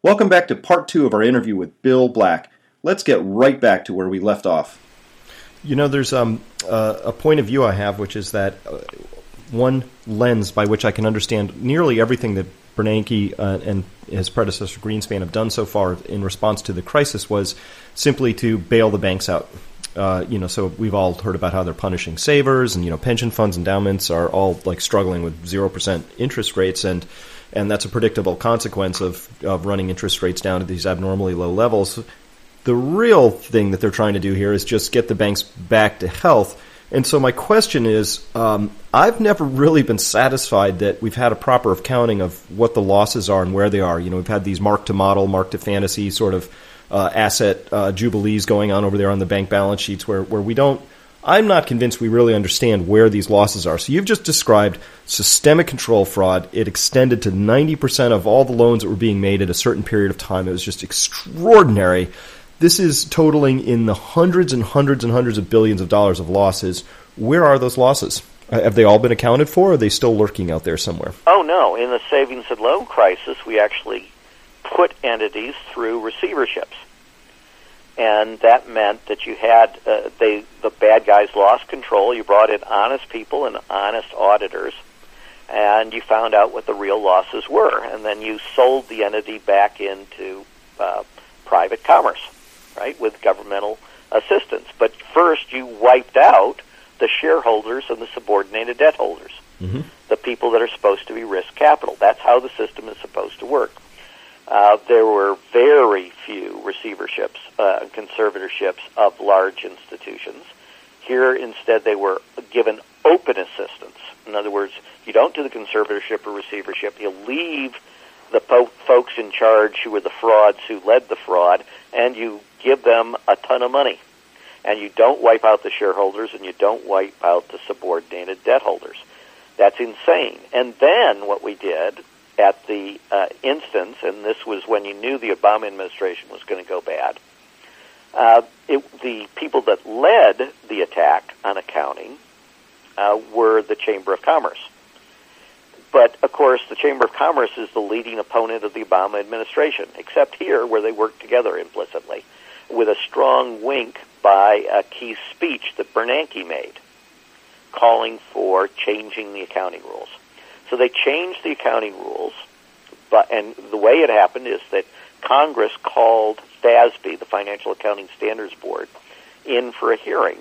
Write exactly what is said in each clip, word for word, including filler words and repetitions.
Welcome back to part two of our interview with Bill Black. Let's get right back to where we left off. You know, there's um, uh, a point of view I have, which is that uh, one lens by which I can understand nearly everything that Bernanke uh, and his predecessor Greenspan have done so far in response to the crisis was simply to bail the banks out. Uh, you know, so we've all heard about how they're punishing savers, and you know, pension funds, endowments are all like struggling with zero percent interest rates, and and that's a predictable consequence of of running interest rates down to these abnormally low levels. The real thing that they're trying to do here is just get the banks back to health. And so my question is, um, I've never really been satisfied that we've had a proper accounting of what the losses are and where they are. You know, we've had these mark-to-model, mark-to-fantasy sort of uh, asset uh, jubilees going on over there on the bank balance sheets where, where we don't – I'm not convinced we really understand where these losses are. So you've just described systemic control fraud. It extended to ninety percent of all the loans that were being made at a certain period of time. It was just extraordinary. This is totaling in the hundreds and hundreds and hundreds of billions of dollars of losses. Where are those losses? Have they all been accounted for, or are they still lurking out there somewhere? Oh, no. In the savings and loan crisis, we actually put entities through receiverships. And that meant that you had uh, they the bad guys lost control. You brought in honest people and honest auditors, and you found out what the real losses were. And then you sold the entity back into uh, private commerce, right, with governmental assistance. But first you wiped out the shareholders and the subordinated debt holders, mm-hmm. the people that are supposed to be risk capital. That's how the system is supposed to work. Uh, there were very few receiverships, uh, conservatorships of large institutions. Here, instead, they were given open assistance. In other words, you don't do the conservatorship or receivership. You leave the po- folks in charge who were the frauds, who led the fraud, and you give them a ton of money. And you don't wipe out the shareholders, and you don't wipe out the subordinated debt holders. That's insane. And then what we did at the uh, instance, and this was when you knew the Obama administration was going to go bad, uh, it, the people that led the attack on accounting uh, were the Chamber of Commerce. But, of course, the Chamber of Commerce is the leading opponent of the Obama administration, except here where they work together implicitly, with a strong wink by a key speech that Bernanke made, calling for changing the accounting rules. So they changed the accounting rules, but and the way it happened is that Congress called F A S B, the Financial Accounting Standards Board, in for a hearing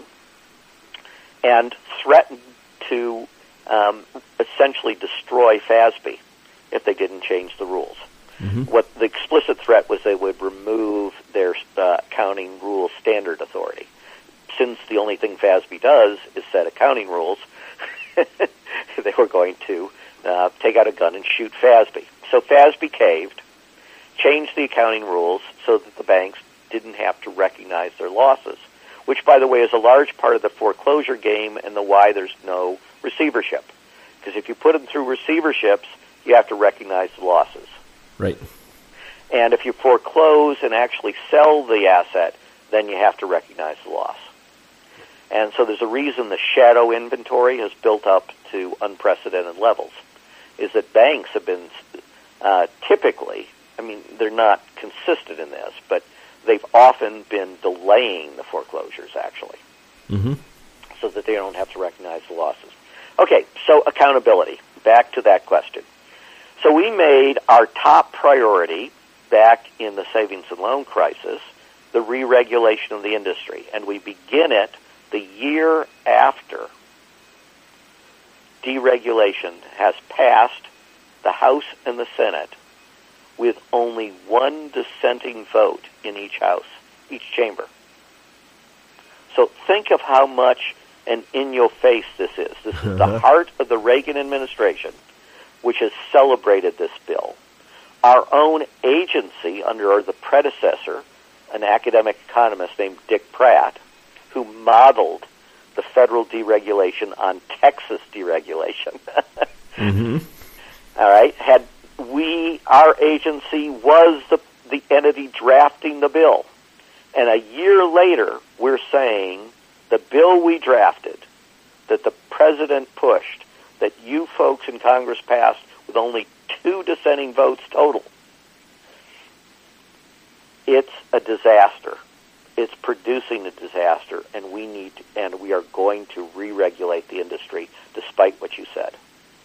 and threatened to um, essentially destroy F A S B if they didn't change the rules. Mm-hmm. What the explicit threat was they would remove their uh, accounting rule standard authority. Since the only thing F A S B does is set accounting rules, they were going to Uh, take out a gun and shoot F A S B. So F A S B caved, changed the accounting rules so that the banks didn't have to recognize their losses, which, by the way, is a large part of the foreclosure game and the why there's no receivership. Because if you put them through receiverships, you have to recognize the losses. Right. And if you foreclose and actually sell the asset, then you have to recognize the loss. And so there's a reason the shadow inventory has built up to unprecedented levels, is that banks have been uh, typically, I mean, they're not consistent in this, but they've often been delaying the foreclosures, actually, mm-hmm. so that they don't have to recognize the losses. Okay, so accountability. Back to that question. So we made our top priority back in the savings and loan crisis the re-regulation of the industry, and we begin it the year after deregulation has passed the House and the Senate with only one dissenting vote in each house, each chamber. So think of how much an in-your-face this is. This is the heart of the Reagan administration, which has celebrated this bill. Our own agency under the predecessor, an academic economist named Dick Pratt, who modeled the federal deregulation on Texas deregulation. mm-hmm. All right, had we, our agency was the the entity drafting the bill, and a year later we're saying the bill we drafted, that the president pushed, that you folks in Congress passed with only two dissenting votes total, it's a disaster. It's producing a disaster, and we need and we are going to re-regulate the industry, despite what you said.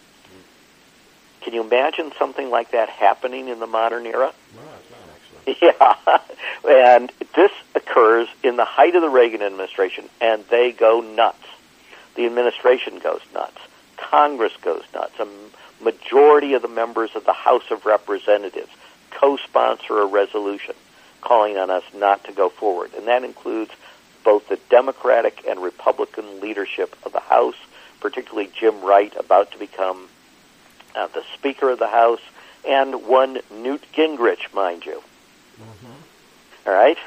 Mm. Can you imagine something like that happening in the modern era? No, it's not actually. Yeah, and this occurs in the height of the Reagan administration, and they go nuts. The administration goes nuts. Congress goes nuts. A majority of the members of the House of Representatives co-sponsor a resolution calling on us not to go forward. And that includes both the Democratic and Republican leadership of the House, particularly Jim Wright, about to become uh, the Speaker of the House, and one Newt Gingrich, mind you. Mm-hmm. All right?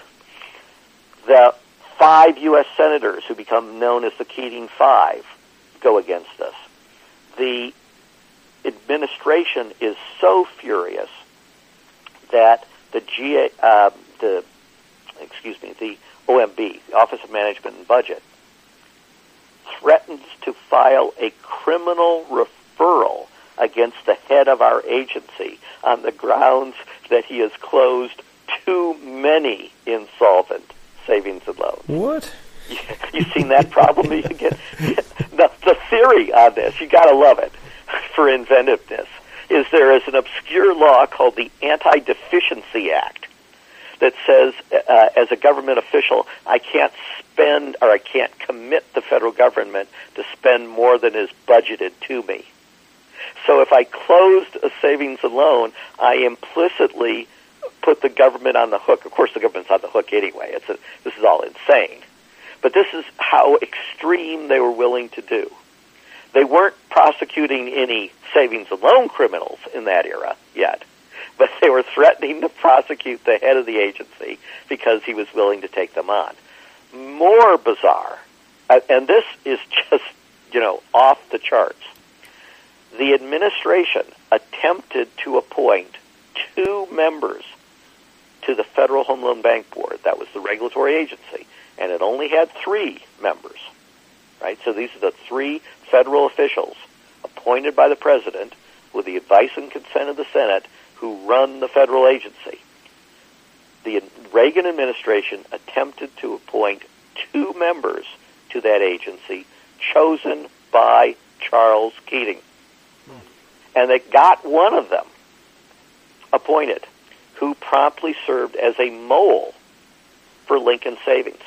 The five U S senators who become known as the Keating Five go against us. The administration is so furious that the G A, uh, the excuse me, the O M B, the Office of Management and Budget, threatens to file a criminal referral against the head of our agency on the grounds that he has closed too many insolvent savings and loans. What? You seen that problem again? The, the theory on this, you got to love it for inventiveness, is there is an obscure law called the Anti-Deficiency Act that says, uh, as a government official, I can't spend or I can't commit the federal government to spend more than is budgeted to me. So if I closed a savings and loan, I implicitly put the government on the hook. Of course, the government's on the hook anyway. It's a, this is all insane. But this is how extreme they were willing to do. They weren't prosecuting any savings and loan criminals in that era yet, but they were threatening to prosecute the head of the agency because he was willing to take them on. More bizarre, and this is just, you know, off the charts. The administration attempted to appoint two members to the Federal Home Loan Bank Board. That was the regulatory agency, and it only had three members, right? So these are the three federal officials appointed by the president with the advice and consent of the Senate who run the federal agency. The Reagan administration attempted to appoint two members to that agency chosen by Charles Keating. Hmm. And they got one of them appointed, who promptly served as a mole for Lincoln Savings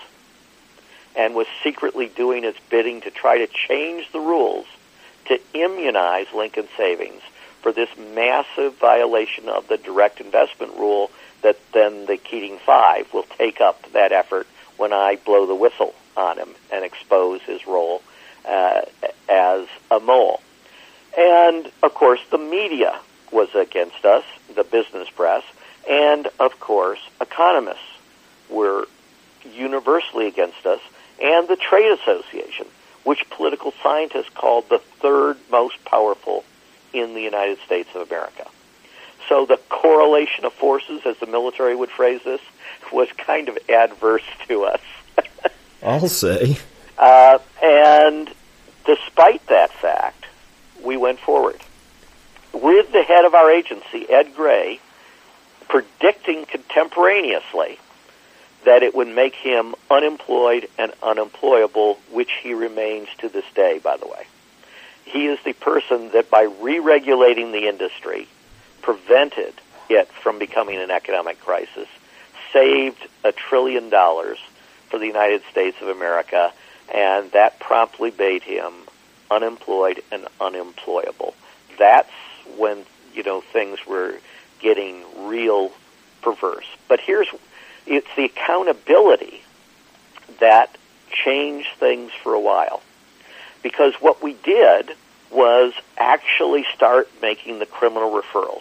and was secretly doing its bidding to try to change the rules to immunize Lincoln Savings for this massive violation of the direct investment rule that then the Keating Five will take up that effort when I blow the whistle on him and expose his role uh, as a mole. And, of course, the media was against us, the business press, and, of course, economists were universally against us, and the Trade Association, which political scientists called the third most powerful in the United States of America. So the correlation of forces, as the military would phrase this, was kind of adverse to us. I'll say. Uh, and despite that fact, we went forward. With the head of our agency, Ed Gray, predicting contemporaneously that it would make him unemployed and unemployable, which he remains to this day, by the way. He is the person that by re-regulating the industry prevented it from becoming an economic crisis, saved a trillion dollars for the United States of America, and that promptly made him unemployed and unemployable. That's when, you know, things were getting real perverse. But here's, it's the accountability that changed things for a while. Because what we did was actually start making the criminal referrals.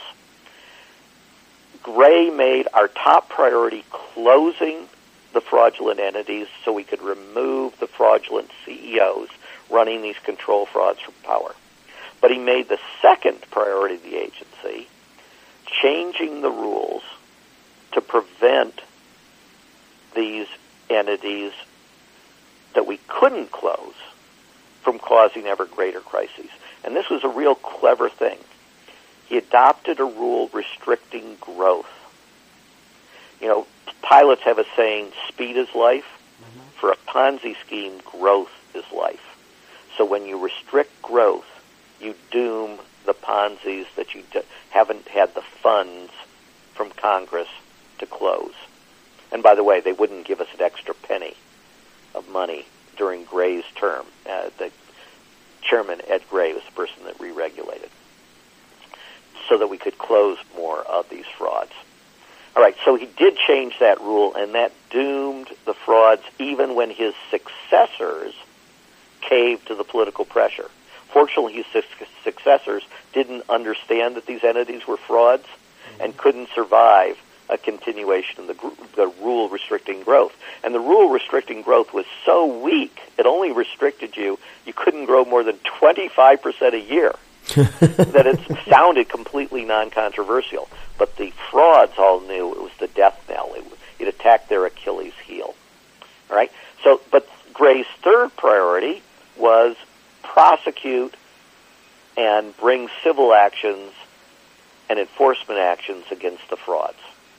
Gray made our top priority closing the fraudulent entities so we could remove the fraudulent C E Os running these control frauds from power. But he made the second priority of the agency changing the rules to prevent these entities that we couldn't close from causing ever greater crises. And this was a real clever thing. He adopted a rule restricting growth. You know, pilots have a saying, speed is life. Mm-hmm. For a Ponzi scheme, growth is life. So when you restrict growth, you doom the Ponzi's that you d- haven't had the funds from Congress to close. And by the way, they wouldn't give us an extra penny of money during Gray's term. Uh, the chairman, Ed Gray, was the person that re-regulated so that we could close more of these frauds. All right, so he did change that rule, and that doomed the frauds even when his successors caved to the political pressure. Fortunately, his su- successors didn't understand that these entities were frauds and couldn't survive a continuation of the, gr- the rule restricting growth. And the rule restricting growth was so weak, it only restricted you, you couldn't grow more than twenty-five percent a year, that it sounded completely non-controversial. But the frauds all knew it was the death knell. It, it attacked their Achilles heel. All right? So, but Gray's third priority was prosecute and bring civil actions and enforcement actions against the frauds.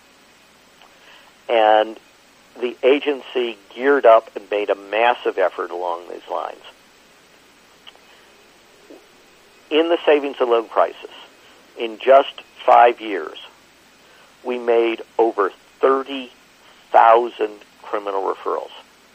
And the agency geared up and made a massive effort along these lines. In the savings and loan crisis, in just five years, we made over thirty thousand criminal referrals.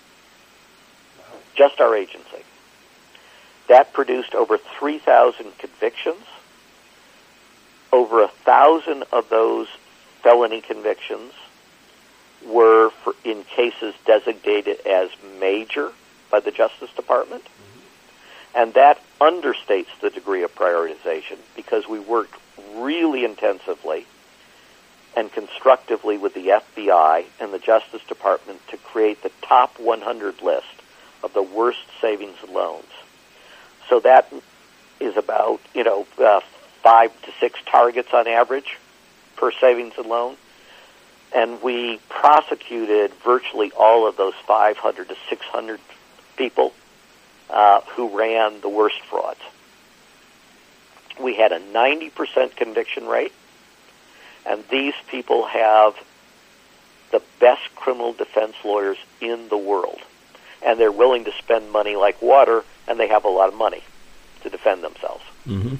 Just our agency. That produced over three thousand convictions. Over one thousand of those felony convictions were for, in cases designated as major by the Justice Department. Mm-hmm. And that understates the degree of prioritization because we worked really intensively and constructively with the F B I and the Justice Department to create the top one hundred list of the worst savings and loans. So that is about, you know, uh, five to six targets on average per savings and loan. And we prosecuted virtually all of those five hundred to six hundred people uh, who ran the worst frauds. We had a ninety percent conviction rate, and these people have the best criminal defense lawyers in the world. And they're willing to spend money like water, and they have a lot of money to defend themselves. Mm-hmm.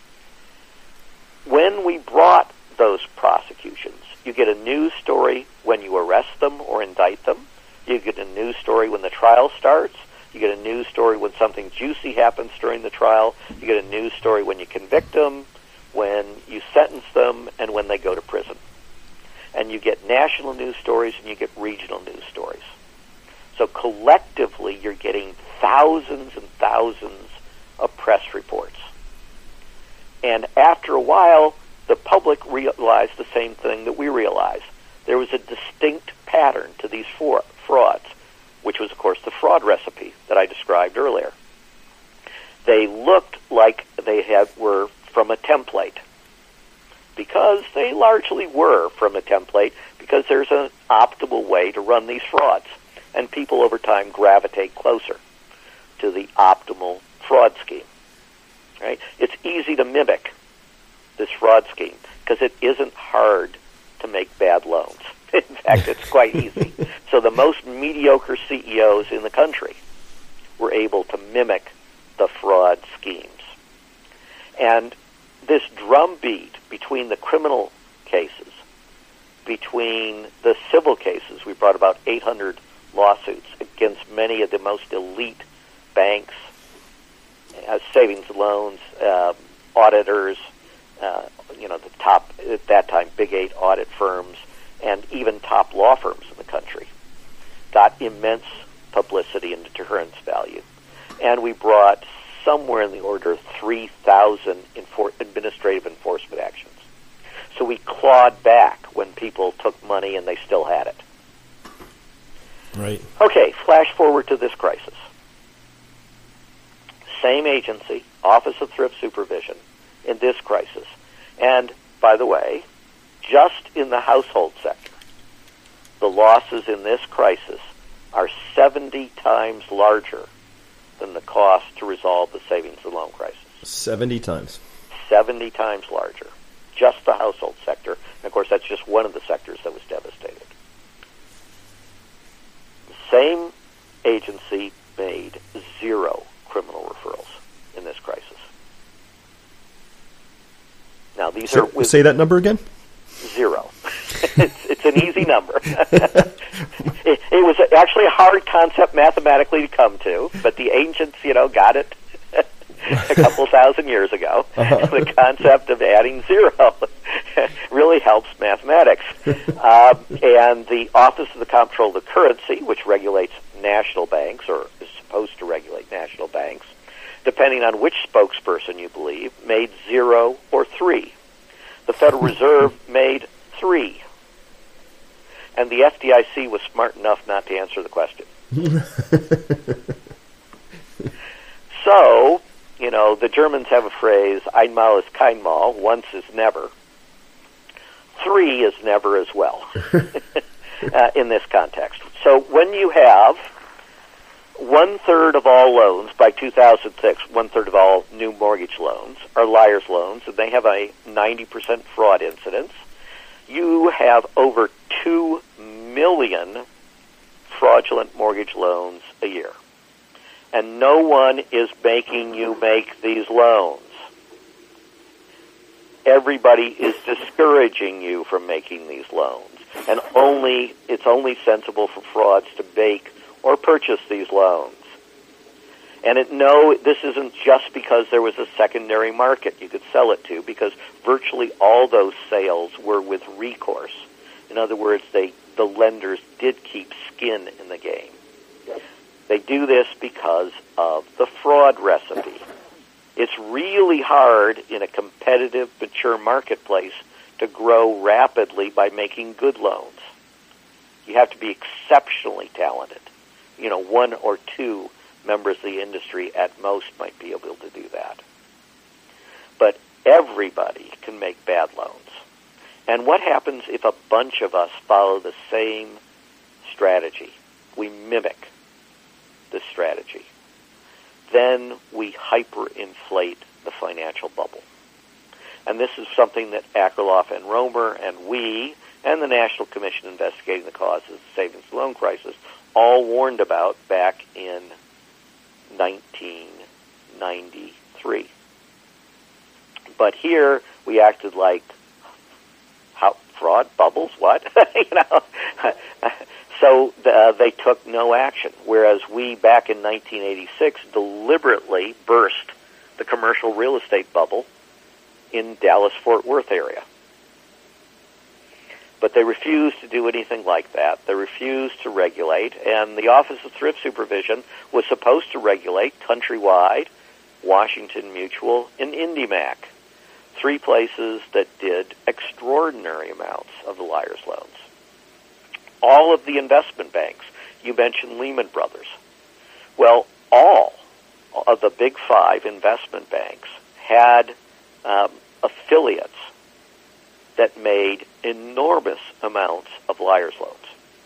When we brought those prosecutions, you get a news story when you arrest them or indict them. You get a news story when the trial starts. You get a news story when something juicy happens during the trial. You get a news story when you convict them, when you sentence them, and when they go to prison. And you get national news stories and you get regional news stories. So collectively, you're getting thousands and thousands of press reports. And after a while, the public realized the same thing that we realized. There was a distinct pattern to these four frauds, which was, of course, the fraud recipe that I described earlier. They looked like they had were from a template, because they largely were from a template, because there's an optimal way to run these frauds, and people over time gravitate closer to the optimal fraud scheme. Right? It's easy to mimic this fraud scheme because it isn't hard to make bad loans. In fact, it's quite easy. So the most mediocre C E Os in the country were able to mimic the fraud schemes. And this drumbeat between the criminal cases, between the civil cases, we brought about eight hundred lawsuits against many of the most elite banks, uh, savings and loans, uh, auditors, uh, you know, the top, at that time, big eight audit firms, and even top law firms in the country, got immense publicity and deterrence value. And we brought somewhere in the order of three thousand enfor- administrative enforcement actions. So we clawed back when people took money and they still had it. Right. Okay, flash forward to this crisis. Same agency, Office of Thrift Supervision, in this crisis. And, by the way, just in the household sector, the losses in this crisis are seventy times larger than the cost to resolve the savings and loan crisis. seventy times. seventy times larger. Just the household sector. And, of course, that's just one of the sectors that was devastated. agency made zero criminal referrals in this crisis. Now, these so, are... With say that number again? Zero. it's, it's an easy number. it, it was actually a hard concept mathematically to come to, but the ancients, you know, got it a couple thousand years ago. Uh-huh. The concept of adding zero really helps mathematics. Uh, and the Office of the Comptroller of the Currency, which regulates national banks, or is supposed to regulate national banks, depending on which spokesperson you believe, made zero or three. The Federal Reserve made three. And the F D I C was smart enough not to answer the question. So, you know, the Germans have a phrase, einmal ist kein Mal, once is never. Three is never as well uh, in this context. So when you have one-third of all loans by two thousand six, one-third of all new mortgage loans are liar's loans, and they have a ninety percent fraud incidence. You have over two million fraudulent mortgage loans a year. And no one is making you make these loans. Everybody is discouraging you from making these loans. And only it's only sensible for frauds to make or purchase these loans. And it, no, this isn't just because there was a secondary market you could sell it to, because virtually all those sales were with recourse. In other words, they the lenders did keep skin in the game. They do this because of the fraud recipe. It's really hard in a competitive, mature marketplace to grow rapidly by making good loans. You have to be exceptionally talented. You know, one or two members of the industry at most might be able to do that. But everybody can make bad loans. And what happens if a bunch of us follow the same strategy? We mimic this strategy. Then we hyperinflate the financial bubble. And this is something that Akerlof and Romer and we and the National Commission investigating the causes of the savings and loan crisis all warned about back in nineteen ninety-three. But here we acted like, how, fraud, bubbles, what? you know. So uh, they took no action, whereas we, back in nineteen eighty-six, deliberately burst the commercial real estate bubble in Dallas-Fort Worth area. But they refused to do anything like that. They refused to regulate, and the Office of Thrift Supervision was supposed to regulate countrywide, Washington Mutual, and IndyMac, three places that did extraordinary amounts of the liar's loans. All of the investment banks, you mentioned Lehman Brothers. Well, all of the big five investment banks had um, affiliates that made enormous amounts of liar's loans.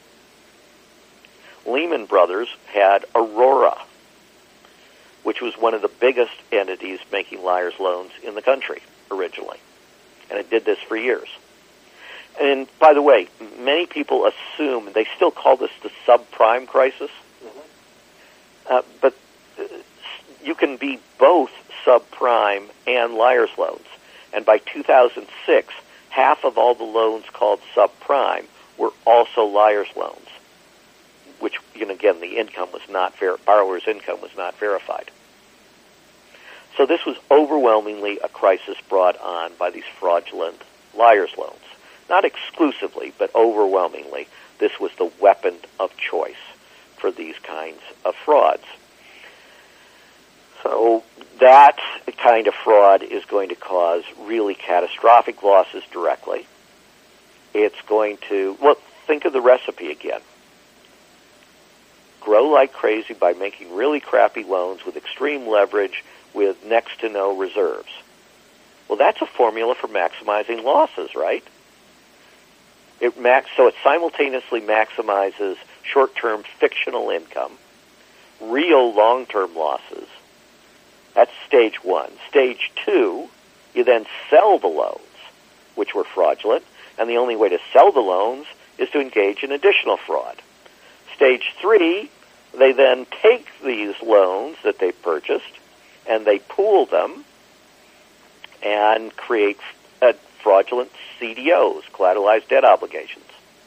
Lehman Brothers had Aurora, which was one of the biggest entities making liar's loans in the country originally. And it did this for years. And by the way, many people assume, they still call this the subprime crisis, mm-hmm. uh, but uh, you can be both subprime and liar's loans. And by two thousand six, half of all the loans called subprime were also liar's loans, which, you know, again, the income was not ver- borrower's income was not verified. So this was overwhelmingly a crisis brought on by these fraudulent liar's loans. Not exclusively, but overwhelmingly, this was the weapon of choice for these kinds of frauds. So that kind of fraud is going to cause really catastrophic losses directly. It's going to, well, think of the recipe again. Grow like crazy by making really crappy loans with extreme leverage with next to no reserves. Well, that's a formula for maximizing losses, right? It max, so it simultaneously maximizes short-term fictional income, real long-term losses. That's stage one. Stage two, you then sell the loans, which were fraudulent, and the only way to sell the loans is to engage in additional fraud. Stage three, They then take these loans that they purchased and they pool them and create uh, fraudulent C D Os, collateralized debt obligations.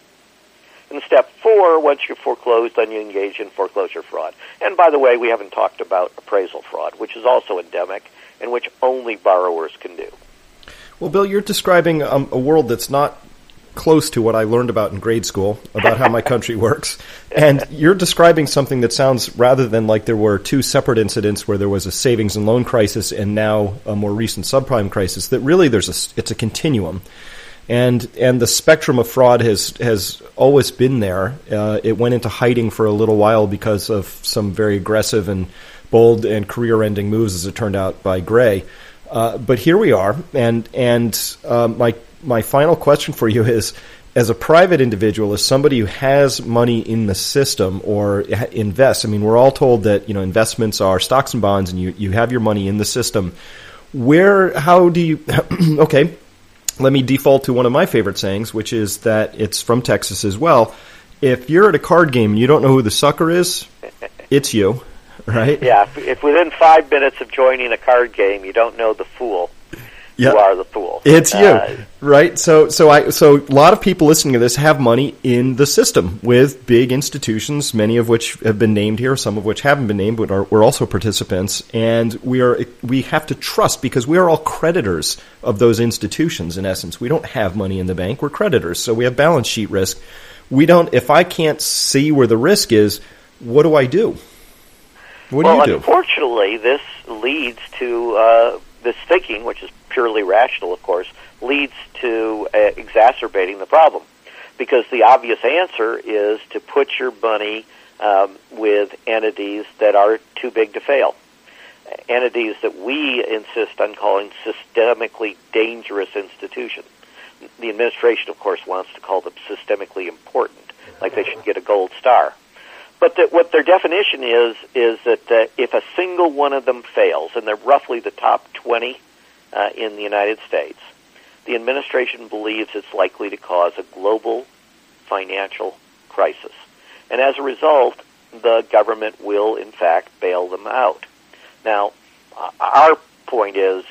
And step four, once you're foreclosed, then you engage in foreclosure fraud. And by the way, we haven't talked about appraisal fraud, which is also endemic and which only borrowers can do. Well, Bill, you're describing um, a world that's not close to what I learned about in grade school about how my country works. And you're describing something that sounds, rather than like there were two separate incidents where there was a savings and loan crisis and now a more recent subprime crisis, that really there's a, it's a continuum. And and the spectrum of fraud has, has always been there. Uh, it went into hiding for a little while because of some very aggressive and bold and career-ending moves, as it turned out, by Gray. Uh, but here we are, and and uh, my my final question for you is, as a private individual, as somebody who has money in the system or invests, I mean, we're all told that, you know, investments are stocks and bonds, and you, you have your money in the system. Where, how do you, okay, let me default to one of my favorite sayings, which is that it's from Texas as well. If you're at a card game and you don't know who the sucker is, it's you, right? Yeah, if, if within five minutes of joining a card game you don't know the fool, Yep. you are the fool. It's you, uh, right? So, so I, so a lot of people listening to this have money in the system with big institutions, many of which have been named here, some of which haven't been named, but are, we're also participants, and we are we have to trust because we are all creditors of those institutions. In essence, we don't have money in the bank; we're creditors, so we have balance sheet risk. We don't. If I can't see where the risk is, what do I do? What well, do you do? Unfortunately, this leads to uh, this thinking, which is purely rational, of course, leads to uh, exacerbating the problem. Because the obvious answer is to put your money um, with entities that are too big to fail. Entities that we insist on calling systemically dangerous institutions. The administration, of course, wants to call them systemically important, like they should get a gold star. But that what their definition is, is that uh, if a single one of them fails, and they're roughly the top twenty uh, in the United States, the administration believes it's likely to cause a global financial crisis. And as a result, the government will, in fact, bail them out. Now, our point is,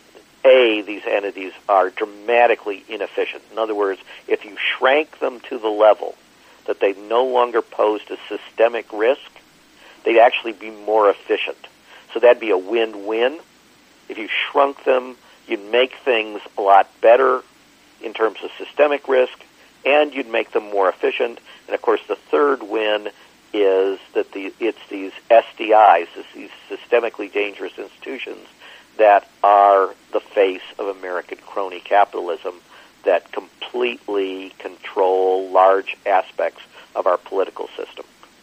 A, these entities are dramatically inefficient. In other words, if you shrank them to the level that they no longer posed a systemic risk, they'd actually be more efficient. So that'd be a win-win. If you shrunk them, you'd make things a lot better in terms of systemic risk, and you'd make them more efficient. And, of course, the third win is that the, it's these S D Is, these systemically dangerous institutions, that are the face of American crony capitalism that completely control large aspects of our political system.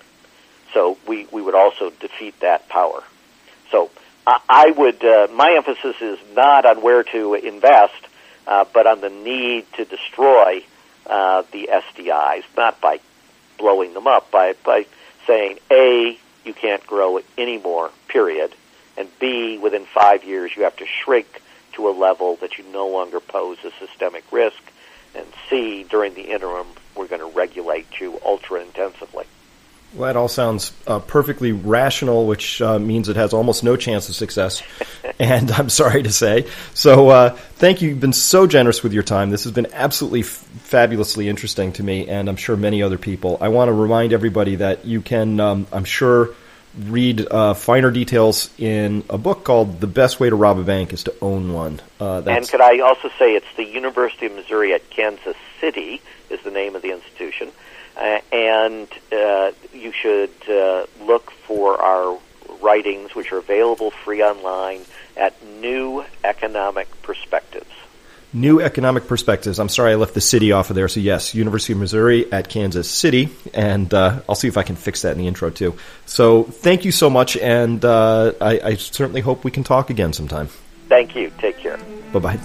So we, we would also defeat that power. So I, I would, uh, my emphasis is not on where to invest, uh, but on the need to destroy uh, the S D Is, not by blowing them up, by, by saying, A, you can't grow it anymore, period, and B, within five years you have to shrink to a level that you no longer pose a systemic risk, and C, during the interim, we're going to regulate you ultra-intensively. Well, that all sounds uh, perfectly rational, which uh, means it has almost no chance of success, and I'm sorry to say. So uh, thank you. You've been so generous with your time. This has been absolutely f- fabulously interesting to me, and I'm sure many other people. I want to remind everybody that you can, um, I'm sure, read uh, finer details in a book called The Best Way to Rob a Bank is to Own One. Uh, that's and could I also say it's the University of Missouri at Kansas City is the name of the institution. Uh, and uh, you should uh, look for our writings, which are available free online at New Economic Perspectives. New Economic Perspectives. I'm sorry I left the city off of there. So yes, University of Missouri at Kansas City. And uh, I'll see if I can fix that in the intro too. So thank you so much, and uh, I, I certainly hope we can talk again sometime. Thank you. Take care. Bye-bye.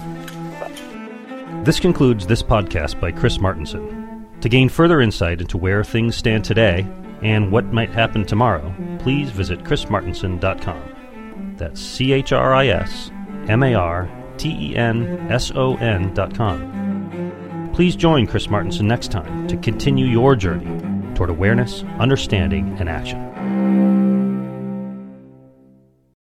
Bye. This concludes this podcast by Chris Martenson. To gain further insight into where things stand today and what might happen tomorrow, please visit chris martenson dot com. That's C H R I S M A R T E N S O N dot com. Please join Chris Martenson next time to continue your journey toward awareness, understanding, and action.